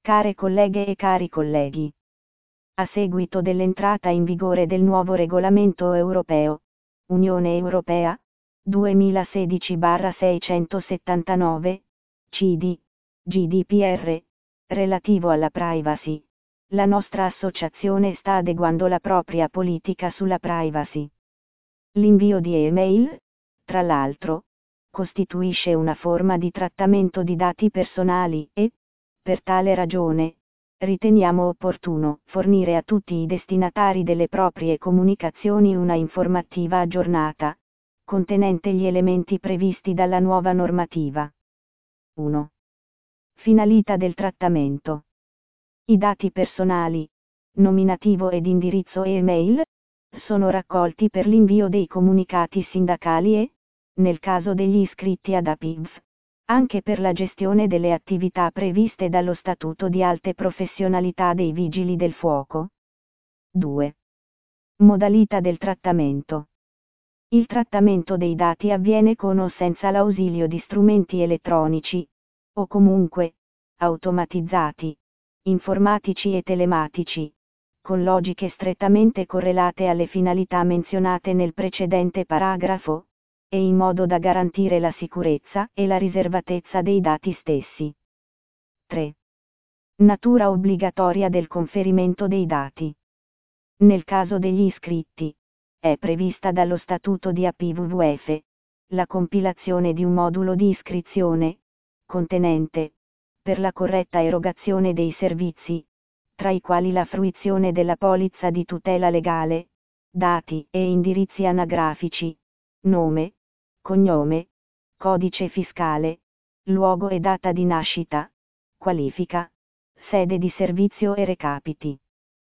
Care colleghe e cari colleghi. A seguito dell'entrata in vigore del nuovo regolamento europeo, Unione Europea, 2016/679, CD, GDPR, relativo alla privacy, la nostra associazione sta adeguando la propria politica sulla privacy. L'invio di email, tra l'altro, costituisce una forma di trattamento di dati personali e, per tale ragione, riteniamo opportuno fornire a tutti i destinatari delle proprie comunicazioni una informativa aggiornata, contenente gli elementi previsti dalla nuova normativa. 1. Finalità del trattamento. I dati personali, nominativo ed indirizzo email, sono raccolti per l'invio dei comunicati sindacali e, nel caso degli iscritti ad APIV, anche per la gestione delle attività previste dallo Statuto di alte professionalità dei Vigili del Fuoco. 2. Modalità del trattamento. Il trattamento dei dati avviene con o senza l'ausilio di strumenti elettronici, o comunque, automatizzati, informatici e telematici, con logiche strettamente correlate alle finalità menzionate nel precedente paragrafo, e in modo da garantire la sicurezza e la riservatezza dei dati stessi. 3. Natura obbligatoria del conferimento dei dati. Nel caso degli iscritti, è prevista dallo Statuto di APVVF, la compilazione di un modulo di iscrizione, contenente, per la corretta erogazione dei servizi, tra i quali la fruizione della polizza di tutela legale, dati e indirizzi anagrafici, nome, cognome, codice fiscale, luogo e data di nascita, qualifica, sede di servizio e recapiti.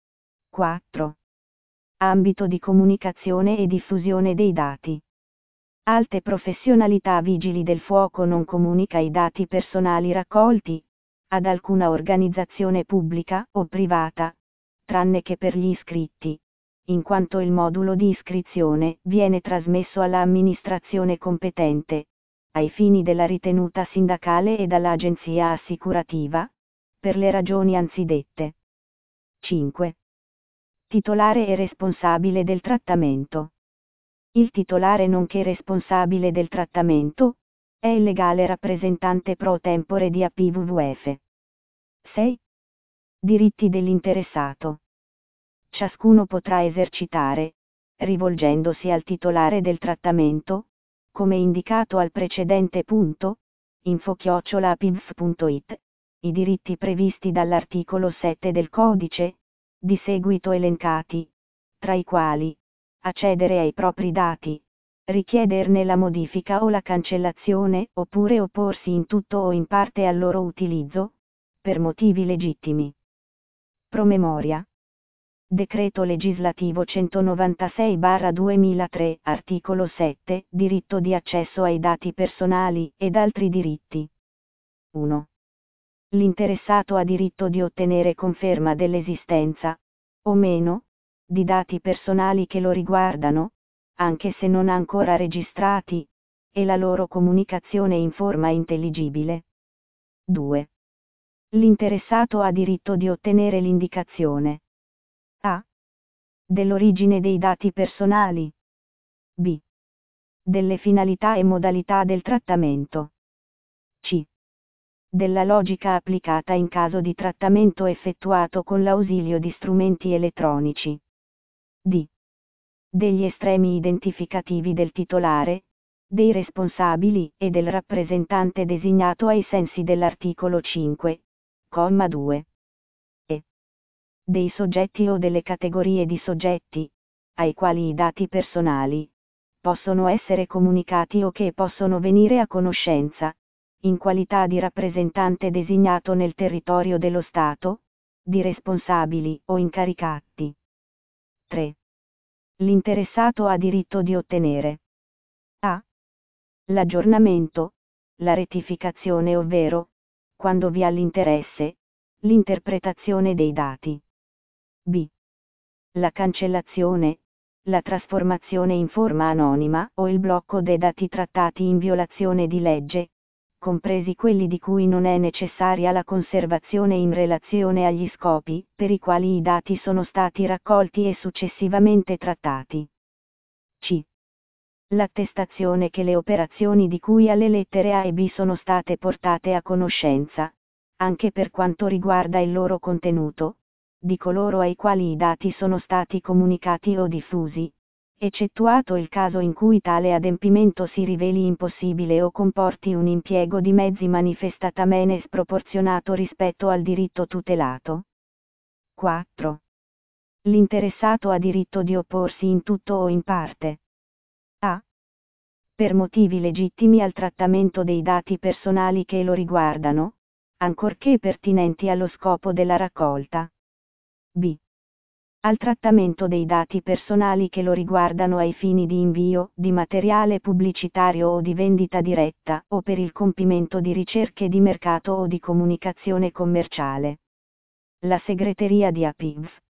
4. Ambito di comunicazione e diffusione dei dati. Alte professionalità Vigili del Fuoco non comunica i dati personali raccolti ad alcuna organizzazione pubblica o privata, tranne che per gli iscritti, in quanto il modulo di iscrizione viene trasmesso all'amministrazione competente, ai fini della ritenuta sindacale e dall'agenzia assicurativa, per le ragioni anzidette. 5. Titolare e responsabile del trattamento. Il titolare nonché responsabile del trattamento è il legale rappresentante pro tempore di APVVF. 6. Diritti dell'interessato. Ciascuno potrà esercitare, rivolgendosi al titolare del trattamento, come indicato al precedente punto, info@apivf.it, i diritti previsti dall'articolo 7 del codice, di seguito elencati, tra i quali, accedere ai propri dati, richiederne la modifica o la cancellazione oppure opporsi in tutto o in parte al loro utilizzo, per motivi legittimi. Promemoria. Decreto legislativo 196/2003, articolo 7, diritto di accesso ai dati personali ed altri diritti. 1. L'interessato ha diritto di ottenere conferma dell'esistenza, o meno, di dati personali che lo riguardano, anche se non ancora registrati, e la loro comunicazione in forma intelligibile. 2. L'interessato ha diritto di ottenere l'indicazione a. Dell'origine dei dati personali. b. Delle finalità e modalità del trattamento. c. Della logica applicata in caso di trattamento effettuato con l'ausilio di strumenti elettronici. d. Degli estremi identificativi del titolare, dei responsabili e del rappresentante designato ai sensi dell'articolo 5, comma 2. e. Dei soggetti o delle categorie di soggetti, ai quali i dati personali possono essere comunicati o che possono venire a conoscenza, in qualità di rappresentante designato nel territorio dello Stato, di responsabili o incaricati. 3. L'interessato ha diritto di ottenere a. L'aggiornamento, la rettificazione ovvero, quando vi ha l'interesse, l'interpretazione dei dati. b. La cancellazione, la trasformazione in forma anonima o il blocco dei dati trattati in violazione di legge, compresi quelli di cui non è necessaria la conservazione in relazione agli scopi per i quali i dati sono stati raccolti e successivamente trattati. C. L'attestazione che le operazioni di cui alle lettere A e B sono state portate a conoscenza, anche per quanto riguarda il loro contenuto, di coloro ai quali i dati sono stati comunicati o diffusi, eccettuato il caso in cui tale adempimento si riveli impossibile o comporti un impiego di mezzi manifestatamente sproporzionato rispetto al diritto tutelato. 4. L'interessato ha diritto di opporsi in tutto o in parte. A. Per motivi legittimi al trattamento dei dati personali che lo riguardano, ancorché pertinenti allo scopo della raccolta. B. Al trattamento dei dati personali che lo riguardano ai fini di invio di materiale pubblicitario o di vendita diretta o per il compimento di ricerche di mercato o di comunicazione commerciale. La segreteria di APIV